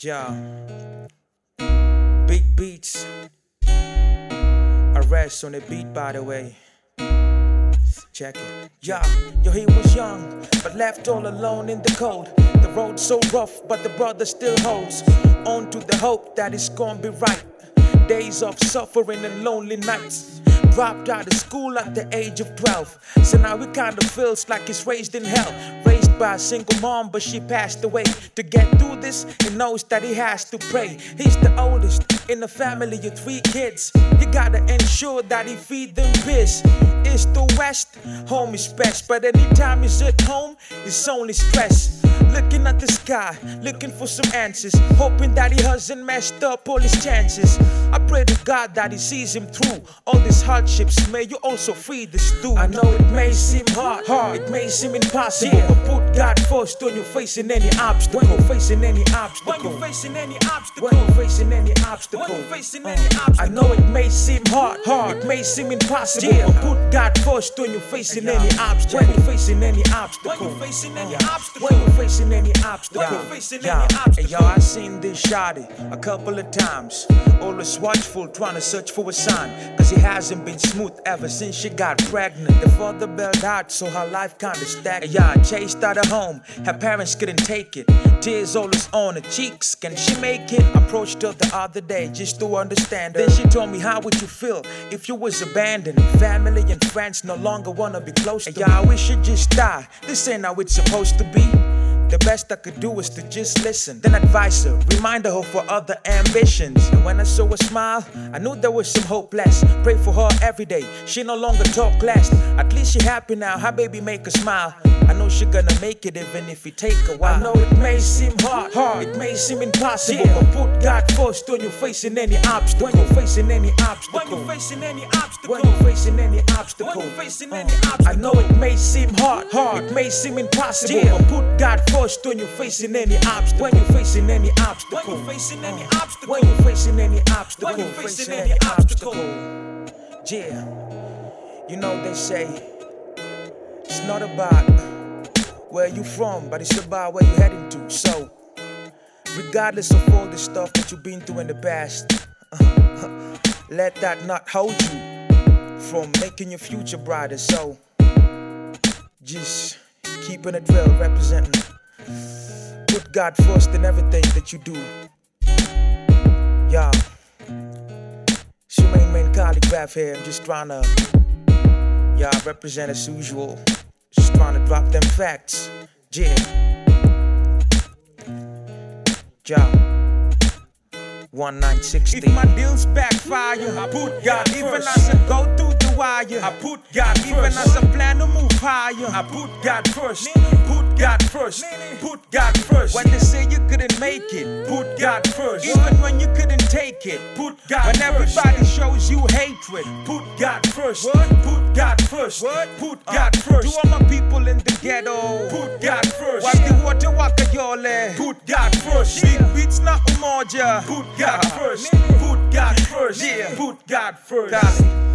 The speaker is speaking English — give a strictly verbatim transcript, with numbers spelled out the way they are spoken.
Yeah. Big beats. Arrest on the beat, by the way. Check it. Yeah, yo, he was young, but left all alone in the cold. The road so rough, but the brother still holds on to the hope that it's gonna be right. Days of suffering and lonely nights. Dropped out of school at the age of twelve. So now he kinda feels like he's raised in hell. Raised by a single mom, but she passed away. To get through this, he knows that he has to pray. He's the oldest in a family of three kids. He gotta ensure that he feed them biz. East to west, home is best. But anytime he's at home, it's only stress. Looking at the sky, looking for some answers. Hoping that he hasn't messed up all his chances. I pray to God that he sees him through all these hardships. May you also free this dude. I know it may seem hard, hard. It may seem impossible, yeah. But put God first when you're facing any obstacle. When you're facing any obstacle. When you're facing any obstacle. When you're facing any obstacle. When you're facing any obstacle. I know it may seem hard, hard. It may seem impossible, yeah. But put God first when you're facing yeah. any obstacle. When you're facing any obstacle. When you're facing any yeah. obstacle. When you're facing any obstacle. When you're facing yeah. any obstacle. Hey, yo, I seen this shawty a couple of times. Always watchful, trying to search for a sign. Cause he hasn't been smooth ever since she got pregnant. The father bailed out, so her life kinda stagnant. Yeah, I chased out of home, her parents couldn't take it. Tears always on her cheeks, can she make it? Approached her the other day just to understand her. Then she told me, how would you feel if you was abandoned? Family and friends no longer wanna be close to. Yeah, I wish you'd just die, this ain't how it's supposed to be. The best I could do was to just listen, then advise her, remind her for other ambitions. And when I saw her smile, I knew there was some hope left. Pray for her every day, she no longer talk less. At least she happy now, her baby make her smile. I know she gonna make it even if it take a while. I know it may seem hard, hard. It may seem impossible, yeah. But put God first when you're facing any obstacle. When you're facing any obstacle. When you're facing any obstacle. When you're facing any obstacle. When you're facing any obstacle. I know it may seem hard, hard. It may seem impossible, yeah. But put God first when you're facing any obstacle. When you're facing any obstacle. When you're facing any obstacle. When you're facing any obstacle. When you're facing any obstacle. Yeah, you know they say it's not about where you from, but it's about where you're heading to. So, regardless of all the stuff that you've been through in the past, let that not hold you from making your future brighter. So, just keeping it real, representing. Put God first in everything that you do. Yeah. It's your main man Calligraph here. I'm just trying to, yeah, represent as usual. Just trying to drop them facts. Yeah. Yeah. one nine sixty. If my deals backfire, I put God first. Even as I go through the wire, I put God first. Even as I plan to move higher, I put God first. Put God first. Put God first. When they say you couldn't make it, put God first. Even when you couldn't take it, put God when first. When everybody shows you hatred, put God first. What? Put God first. What? Put God uh, first. To all my people in the ghetto, put God first. Wap the water waka yole, put God first. Big beats na umoja, put God first. Put God first. Yeah. Put God first.